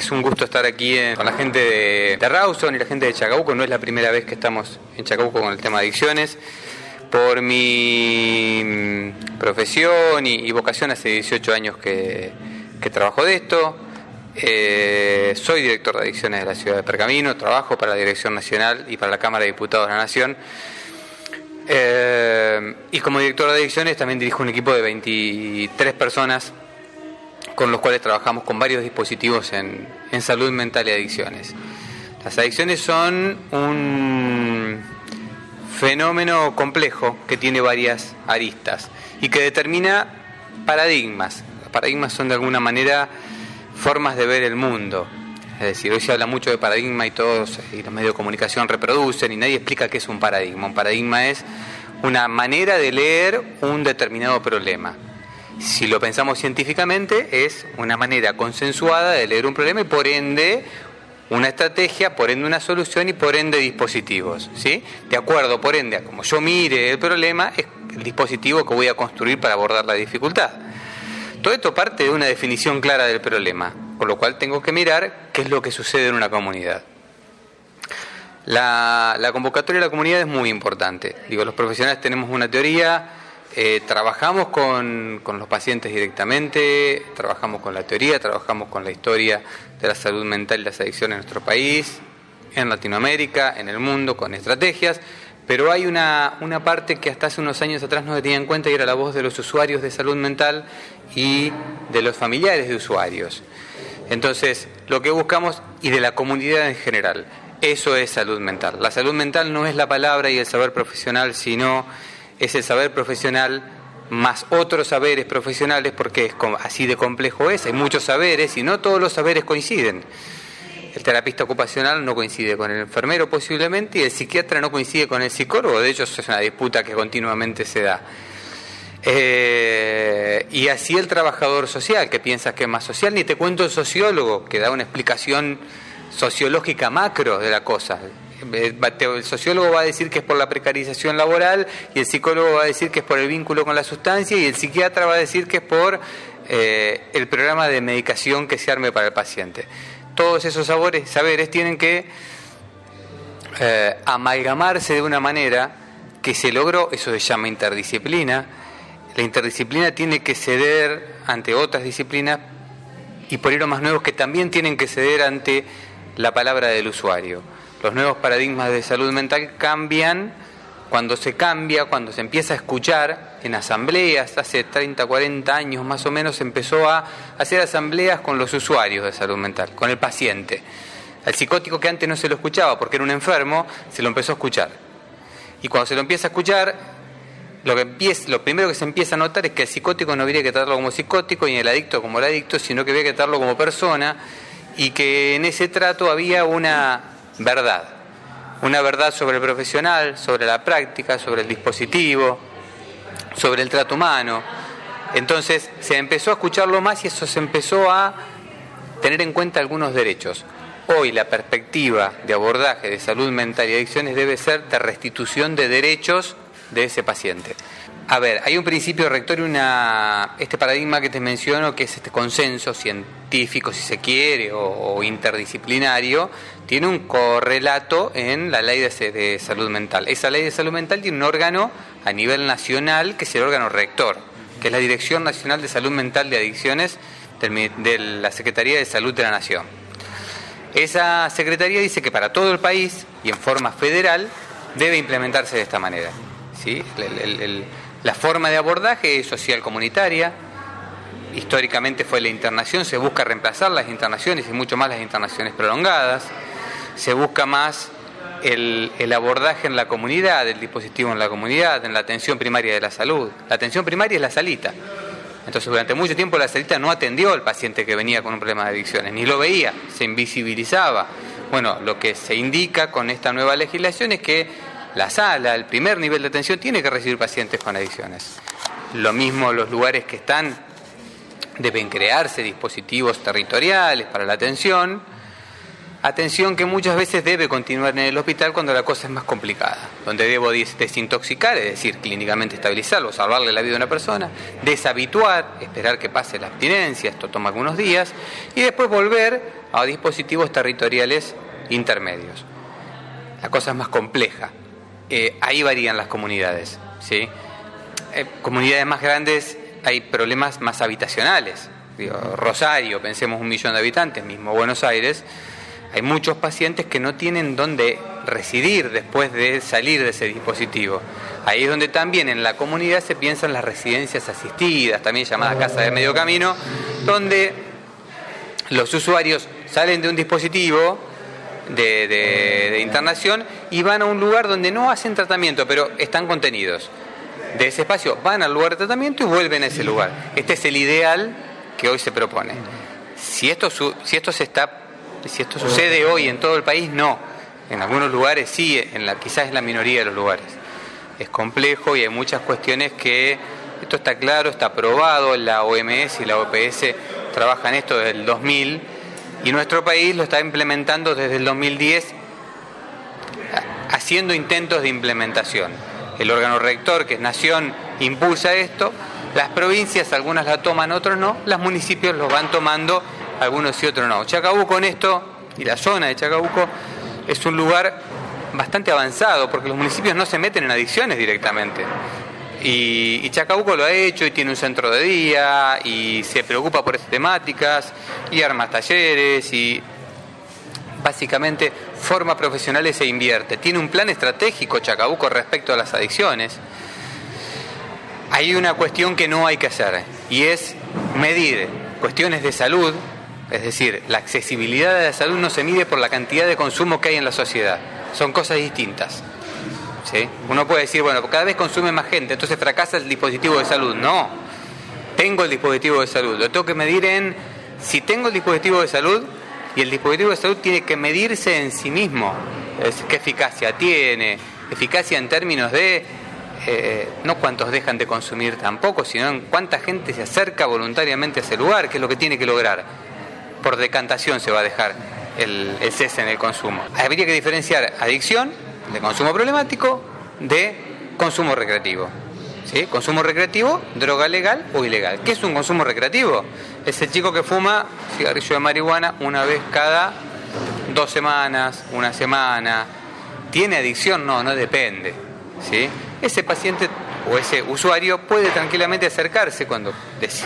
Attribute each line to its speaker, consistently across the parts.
Speaker 1: Es un gusto estar aquí con la gente de Rawson y la gente de Chacabuco. No es la primera vez que estamos en Chacabuco con el tema de adicciones. Por mi profesión y vocación, hace 18 años que trabajo de esto. Soy director de adicciones de la ciudad de Pergamino, trabajo para la Dirección Nacional y para la Cámara de Diputados de la Nación. Y como director de adicciones también dirijo un equipo de 23 personas con los cuales trabajamos con varios dispositivos en salud mental y adicciones. Las adicciones son un fenómeno complejo que tiene varias aristas y que determina paradigmas. Los paradigmas son de alguna manera formas de ver el mundo. Es decir, hoy se habla mucho de paradigma y todos y los medios de comunicación reproducen y nadie explica qué es un paradigma. Un paradigma es una manera de leer un determinado problema. Si lo pensamos científicamente, es una manera consensuada de leer un problema y por ende una estrategia, por ende una solución y por ende dispositivos, ¿sí? De acuerdo, por ende, a como yo mire el problema, es el dispositivo que voy a construir para abordar la dificultad. Todo esto parte de una definición clara del problema, con lo cual tengo que mirar qué es lo que sucede en una comunidad. La convocatoria de la comunidad es muy importante. Digo, los profesionales tenemos una teoría, trabajamos con los pacientes directamente, trabajamos con la teoría, trabajamos con la historia de la salud mental y las adicciones en nuestro país, en Latinoamérica, en el mundo, con estrategias, pero hay una parte que hasta hace unos años atrás no se tenía en cuenta y era la voz de los usuarios de salud mental y de los familiares de usuarios. Entonces, lo que buscamos, y de la comunidad en general, eso es salud mental. La salud mental no es la palabra y el saber profesional, sino es el saber profesional más otros saberes profesionales, porque es así de complejo es. Hay muchos saberes y no todos los saberes coinciden. El terapista ocupacional no coincide con el enfermero posiblemente y el psiquiatra no coincide con el psicólogo. De hecho, es una disputa que continuamente se da. Y así el trabajador social, que piensas que es más social, ni te cuento el sociólogo, que da una explicación sociológica macro de la cosa. El sociólogo va a decir que es por la precarización laboral y el psicólogo va a decir que es por el vínculo con la sustancia y el psiquiatra va a decir que es por el programa de medicación que se arme para el paciente. Todos esos saberes tienen que amalgamarse de una manera que se logró, eso se llama interdisciplina. La interdisciplina tiene que ceder ante otras disciplinas y por ello más nuevos que también tienen que ceder ante la palabra del usuario. Los nuevos paradigmas de salud mental cambian cuando se empieza a escuchar en asambleas. Hace 30, 40 años más o menos se empezó a hacer asambleas con los usuarios de salud mental, con el paciente. Al psicótico, que antes no se lo escuchaba porque era un enfermo, se lo empezó a escuchar. Y cuando se lo empieza a escuchar, lo primero que se empieza a notar es que el psicótico no habría que tratarlo como psicótico y el adicto como el adicto, sino que había que tratarlo como persona y que en ese trato había una verdad sobre el profesional, sobre la práctica, sobre el dispositivo, sobre el trato humano. Entonces se empezó a escucharlo más y eso se empezó a tener en cuenta algunos derechos. Hoy la perspectiva de abordaje de salud mental y adicciones debe ser de restitución de derechos de ese paciente. A ver, hay un principio rector y este paradigma que te menciono, que es este consenso científico, si se quiere, o interdisciplinario, tiene un correlato en la ley de salud mental. Esa ley de salud mental tiene un órgano a nivel nacional, que es el órgano rector, que es la Dirección Nacional de Salud Mental y Adicciones de la Secretaría de Salud de la Nación. Esa secretaría dice que para todo el país y en forma federal debe implementarse de esta manera, ¿sí? La forma de abordaje es social comunitaria. Históricamente fue la internación, se busca reemplazar las internaciones y mucho más las internaciones prolongadas. Se busca más el abordaje en la comunidad, el dispositivo en la comunidad, en la atención primaria de la salud. La atención primaria es la salita. Entonces, durante mucho tiempo la salita no atendió al paciente que venía con un problema de adicciones, ni lo veía, se invisibilizaba. Bueno, lo que se indica con esta nueva legislación es que la sala, el primer nivel de atención, tiene que recibir pacientes con adicciones. Lo mismo los lugares que están, deben crearse dispositivos territoriales para la atención. Atención que muchas veces debe continuar en el hospital cuando la cosa es más complicada, donde debo desintoxicar, es decir, clínicamente estabilizarlo, salvarle la vida a una persona, deshabituar, esperar que pase la abstinencia, esto toma algunos días, y después volver a dispositivos territoriales intermedios. La cosa es más compleja. Ahí varían las comunidades, ¿sí? Comunidades más grandes hay problemas más habitacionales. Rosario, pensemos 1 millón de habitantes, mismo Buenos Aires, hay muchos pacientes que no tienen dónde residir después de salir de ese dispositivo. Ahí es donde también en la comunidad se piensan las residencias asistidas, también llamadas casas de medio camino, donde los usuarios salen de un dispositivo de internación y van a un lugar donde no hacen tratamiento, pero están contenidos. De ese espacio van al lugar de tratamiento y vuelven a ese lugar. Este es el ideal que hoy se propone. Si esto sucede hoy en todo el país, no. En algunos lugares sí, quizás es la minoría de los lugares. Es complejo y hay muchas cuestiones que, esto está claro, está aprobado, la OMS y la OPS trabajan esto desde el 2000 y nuestro país lo está implementando desde el 2010, haciendo intentos de implementación. El órgano rector, que es Nación, impulsa esto, las provincias, algunas la toman, otros no, los municipios los van tomando, algunos sí, otros no. Chacabuco en esto, y la zona de Chacabuco, es un lugar bastante avanzado, porque los municipios no se meten en adicciones directamente. Y Chacabuco lo ha hecho, y tiene un centro de día, y se preocupa por estas temáticas, y arma talleres, y básicamente forma profesionales e invierte. Tiene un plan estratégico Chacabuco respecto a las adicciones. Hay una cuestión que no hay que hacer, y es medir cuestiones de salud. Es decir, la accesibilidad de la salud no se mide por la cantidad de consumo que hay en la sociedad. Son cosas distintas, ¿sí? Uno puede decir, bueno, cada vez consume más gente, entonces fracasa el dispositivo de salud. No, tengo el dispositivo de salud. Lo tengo que medir en si tengo el dispositivo de salud, y el dispositivo de salud tiene que medirse en sí mismo. ¿Qué eficacia tiene? Eficacia en términos de no cuántos dejan de consumir tampoco, sino en cuánta gente se acerca voluntariamente a ese lugar, que es lo que tiene que lograr. Por decantación se va a dejar el cese en el consumo. Habría que diferenciar adicción, de consumo problemático, de consumo recreativo. ¿Sí? Consumo recreativo, droga legal o ilegal. ¿Qué es un consumo recreativo? Es el chico que fuma cigarrillo de marihuana una vez cada 2 semanas, 1 semana. ¿Tiene adicción? No depende. ¿Sí? Ese paciente o ese usuario puede tranquilamente acercarse cuando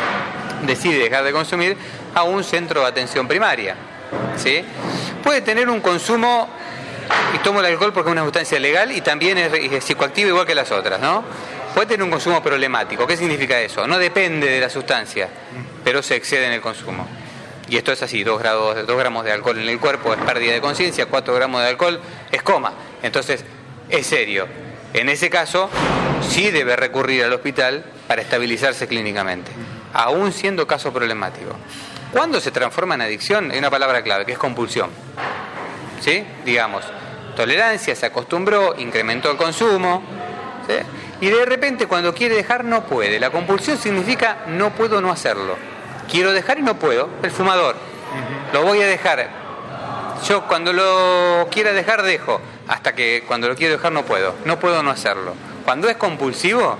Speaker 1: decide dejar de consumir a un centro de atención primaria, ¿sí? Puede tener un consumo, y tomo el alcohol porque es una sustancia legal y también es psicoactiva igual que las otras, ¿no? Puede tener un consumo problemático. ¿Qué significa eso? No depende de la sustancia, pero se excede en el consumo. Y esto es así, 2 gramos de alcohol en el cuerpo es pérdida de conciencia, 4 gramos de alcohol es coma. Entonces, es serio. En ese caso, sí debe recurrir al hospital para estabilizarse clínicamente, aún siendo caso problemático. ¿Cuándo se transforma en adicción? Hay una palabra clave, que es compulsión. ¿Sí? Digamos, tolerancia, se acostumbró, incrementó el consumo, ¿sí? Y de repente cuando quiere dejar no puede. La compulsión significa no puedo no hacerlo. Quiero dejar y no puedo. El fumador, lo voy a dejar. Yo cuando lo quiera dejar dejo, hasta que cuando lo quiero dejar no puedo no hacerlo. Cuando es compulsivo,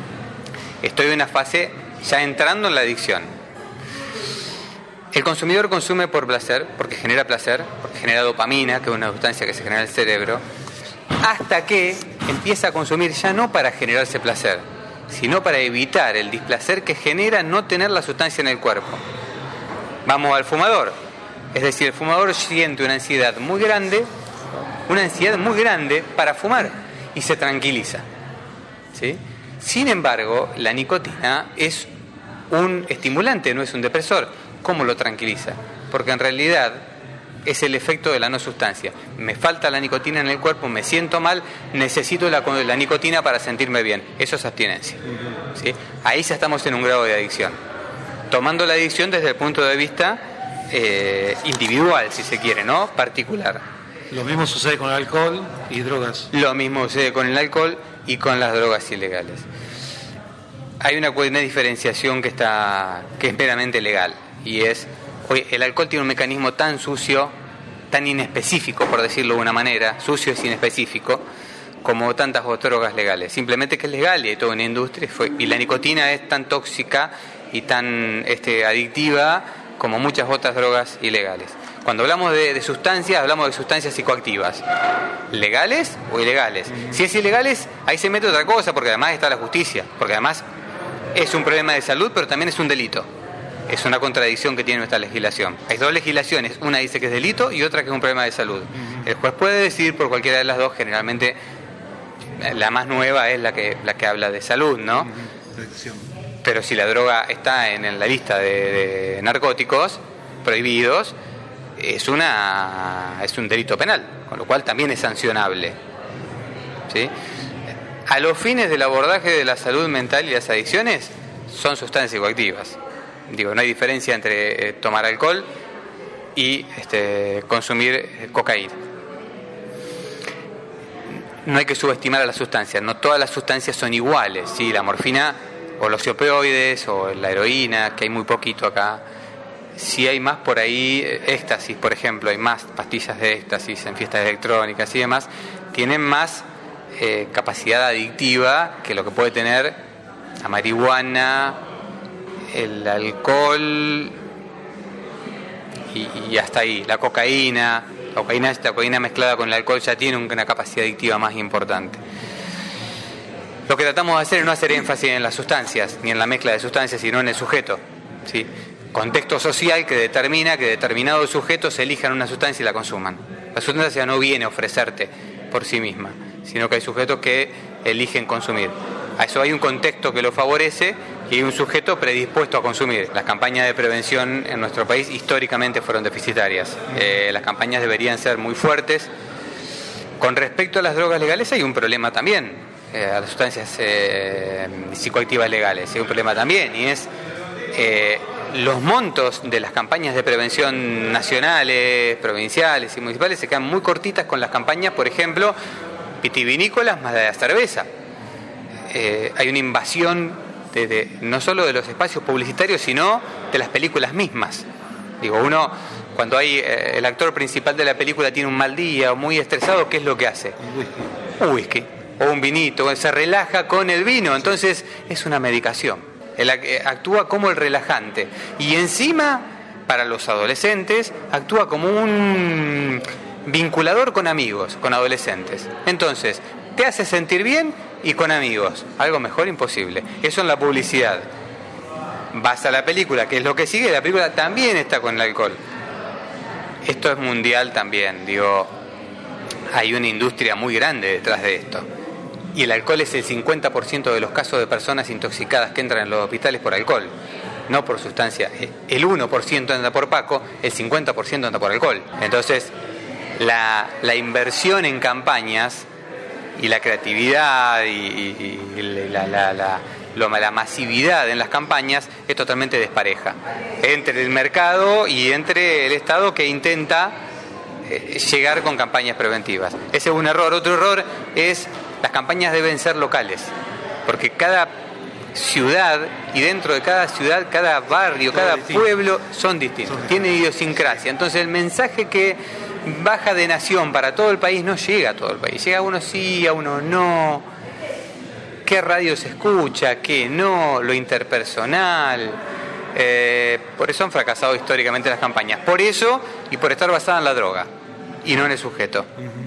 Speaker 1: estoy en una fase ya entrando en la adicción. El consumidor consume por placer, porque genera dopamina, que es una sustancia que se genera en el cerebro, hasta que empieza a consumir ya no para generarse placer, sino para evitar el displacer que genera no tener la sustancia en el cuerpo. Vamos al fumador. Es decir, el fumador siente una ansiedad muy grande para fumar y se tranquiliza, ¿sí? Sin embargo, la nicotina es un estimulante, no es un depresor. ¿Cómo lo tranquiliza? Porque en realidad es el efecto de la no sustancia. Me falta la nicotina en el cuerpo, me siento mal, necesito la nicotina para sentirme bien. Eso es abstinencia, ¿sí? Ahí ya estamos en un grado de adicción. Tomando la adicción desde el punto de vista individual, si se quiere, ¿no? Particular.
Speaker 2: Lo mismo sucede con el alcohol y drogas.
Speaker 1: Lo mismo sucede con el alcohol y con las drogas ilegales. Hay una diferenciación que es meramente legal, y es, oye, el alcohol tiene un mecanismo tan sucio tan inespecífico, por decirlo de una manera, sucio es inespecífico, como tantas otras drogas legales. Simplemente que es legal y hay toda una industria, y la nicotina es tan tóxica y tan adictiva como muchas otras drogas ilegales. Cuando hablamos de sustancias, hablamos de sustancias psicoactivas, legales o ilegales. Si es ilegales, ahí se mete otra cosa, porque además está la justicia, porque además es un problema de salud, pero también es un delito. Es una contradicción que tiene nuestra legislación. Hay dos legislaciones, una dice que es delito y otra que es un problema de salud. El juez puede decidir por cualquiera de las dos, generalmente la más nueva es la que habla de salud, ¿no? Pero si la droga está en la lista de narcóticos prohibidos, es un delito penal, con lo cual también es sancionable, ¿sí? A los fines del abordaje de la salud mental y las adicciones, son sustancias psicoactivas. Digo, no hay diferencia entre tomar alcohol y consumir cocaína. No hay que subestimar a las sustancias, no todas las sustancias son iguales, ¿sí? La morfina o los opioides o la heroína, que hay muy poquito acá. Si hay más por ahí, éxtasis, por ejemplo, hay más pastillas de éxtasis en fiestas electrónicas y demás, tienen más capacidad adictiva que lo que puede tener la marihuana, el alcohol y hasta ahí. La cocaína mezclada con el alcohol ya tiene una capacidad adictiva más importante. Lo que tratamos de hacer es no hacer énfasis en las sustancias, ni en la mezcla de sustancias, sino en el sujeto, ¿sí? Contexto social que determina que determinados sujetos elijan una sustancia y la consuman. La sustancia no viene a ofrecerte por sí misma, sino que hay sujetos que eligen consumir. A eso hay un contexto que lo favorece y hay un sujeto predispuesto a consumir. Las campañas de prevención en nuestro país históricamente fueron deficitarias. Las campañas deberían ser muy fuertes. Con respecto a las drogas legales hay un problema también, a las sustancias psicoactivas legales hay un problema también, y es los montos de las campañas de prevención nacionales, provinciales y municipales se quedan muy cortitas con las campañas, por ejemplo, vitivinícolas más de la cerveza. Hay una invasión no solo de los espacios publicitarios, sino de las películas mismas. Digo, cuando el actor principal de la película tiene un mal día o muy estresado, ¿qué es lo que hace? Un whisky o un vinito, se relaja con el vino, entonces es una medicación. Actúa como el relajante y encima, para los adolescentes, actúa como un vinculador con amigos, con adolescentes. Entonces, te hace sentir bien y con amigos. Algo mejor imposible. Eso en la publicidad. Vas a la película, que es lo que sigue, la película también está con el alcohol. Esto es mundial también, digo, hay una industria muy grande detrás de esto. Y el alcohol es el 50% de los casos de personas intoxicadas que entran en los hospitales por alcohol, no por sustancia. El 1% anda por Paco, el 50% anda por alcohol. Entonces, la inversión en campañas y la creatividad y la masividad en las campañas es totalmente despareja entre el mercado y entre el Estado, que intenta llegar con campañas preventivas. Ese es un error. Otro error es las campañas deben ser locales, porque cada ciudad, y dentro de cada ciudad, cada barrio, cada pueblo son distintos, tienen idiosincrasia. Entonces el mensaje que baja de nación para todo el país no llega a todo el país, llega a uno sí, a uno no. ¿Qué radio se escucha? ¿Qué no? Lo interpersonal. Por eso han fracasado históricamente las campañas. Por eso y por estar basada en la droga y no en el sujeto.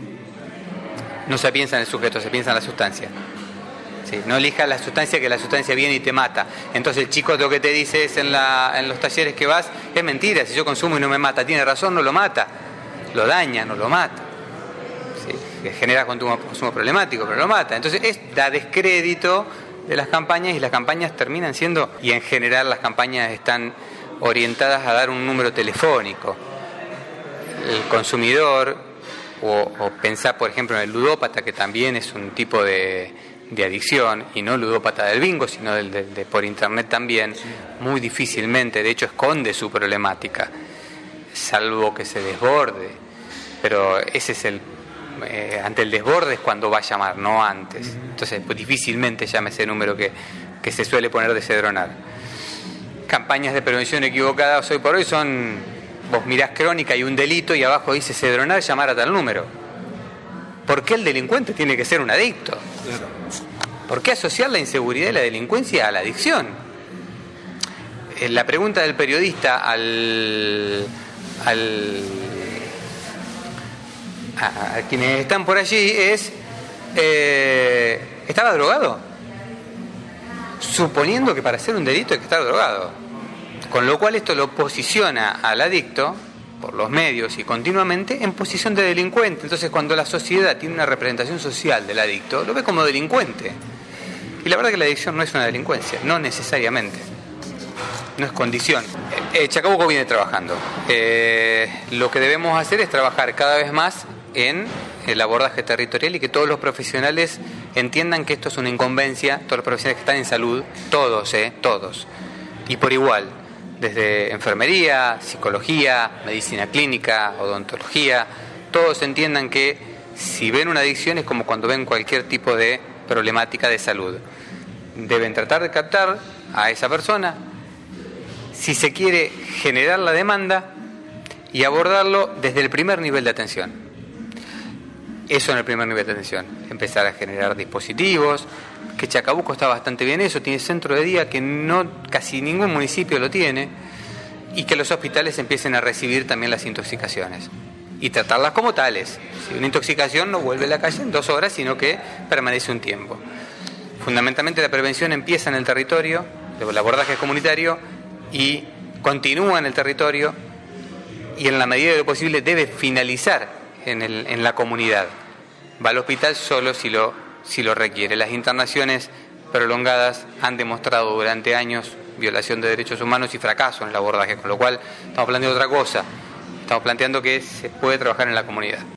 Speaker 1: No se piensa en el sujeto, se piensa en la sustancia. ¿Sí? No elijas la sustancia, que la sustancia viene y te mata. Entonces el chico lo que te dice es en los talleres que vas, es mentira, si yo consumo y no me mata, tiene razón, no lo mata. Lo daña, no lo mata. ¿Sí? Genera consumo problemático, pero lo mata. Entonces da descrédito de las campañas, y las campañas terminan siendo, y en general las campañas están orientadas a dar un número telefónico. El consumidor, o pensar por ejemplo en el ludópata, que también es un tipo de adicción, y no ludópata del bingo, sino de por internet también, muy difícilmente, de hecho esconde su problemática, salvo que se desborde, pero ese es ante el desborde es cuando va a llamar, no antes. Entonces pues difícilmente llama ese número que se suele poner de cedronar. Campañas de prevención equivocadas hoy por hoy son vos mirás crónica y un delito y abajo dice Cedronar llamar a tal número. ¿Por qué el delincuente tiene que ser un adicto?
Speaker 2: Claro.
Speaker 1: ¿Por qué asociar la inseguridad y la delincuencia a la adicción? La pregunta del periodista a quienes están por allí es, ¿estaba drogado? Suponiendo que para hacer un delito hay que estar drogado. Con lo cual esto lo posiciona al adicto, por los medios y continuamente, en posición de delincuente. Entonces cuando la sociedad tiene una representación social del adicto, lo ve como delincuente. Y la verdad que la adicción no es una delincuencia, no necesariamente. No es condición. Chacabuco viene trabajando. Lo que debemos hacer es trabajar cada vez más en el abordaje territorial y que todos los profesionales entiendan que esto es una incumbencia, todos los profesionales que están en salud, todos, y por igual, desde enfermería, psicología, medicina clínica, odontología, todos entiendan que si ven una adicción es como cuando ven cualquier tipo de problemática de salud. Deben tratar de captar a esa persona, si se quiere generar la demanda y abordarlo desde el primer nivel de atención. Eso en el primer nivel de atención, empezar a generar dispositivos, que Chacabuco está bastante bien eso, tiene centro de día que no casi ningún municipio lo tiene, y que los hospitales empiecen a recibir también las intoxicaciones y tratarlas como tales. Si una intoxicación no vuelve a la calle en 2 horas, sino que permanece un tiempo. Fundamentalmente la prevención empieza en el territorio, el abordaje comunitario, y continúa en el territorio, y en la medida de lo posible debe finalizar en la comunidad. Va al hospital solo si lo requiere. Las internaciones prolongadas han demostrado durante años violación de derechos humanos y fracaso en el abordaje, con lo cual estamos planteando otra cosa. Estamos planteando que se puede trabajar en la comunidad.